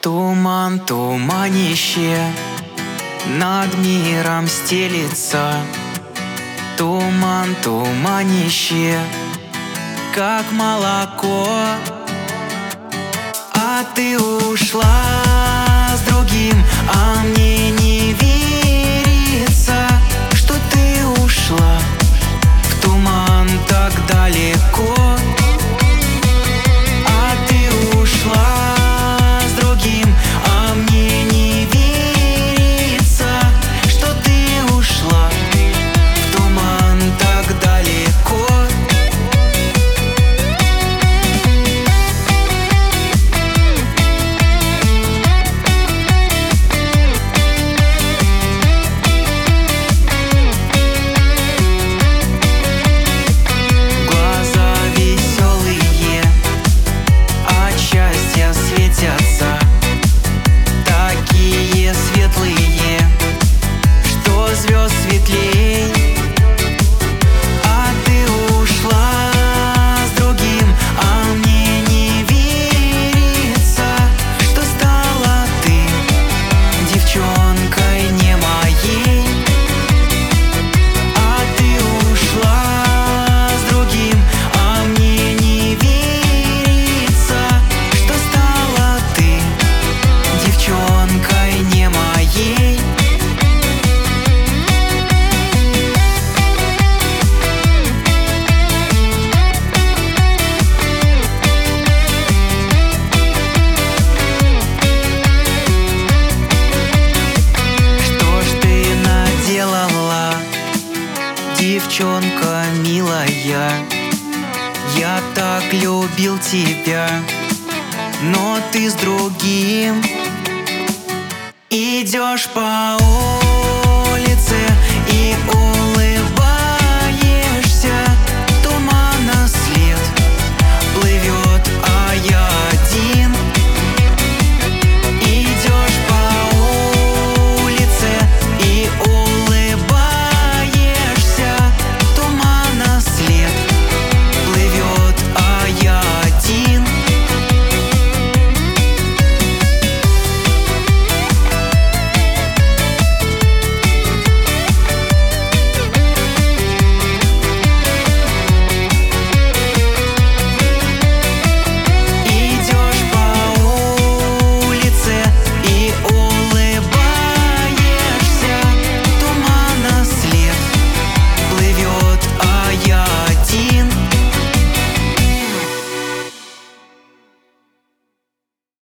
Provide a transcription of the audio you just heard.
Туман, туманище над миром стелится. Туман, туманище, как молоко. А ты ушла с другим, а мне не верится, что ты ушла в туман так далеко. А ты ушла с другим, а мне не верится, что ты ушла в туман так далеко. Звезд светлей. А ты ушла с другим, а мне не верится, что стала ты девчонкой не моей. А ты ушла с другим, а мне не верится, что стала ты девчонкой не моей. Девчонка милая, я так любил тебя, но ты с другим идешь по улице и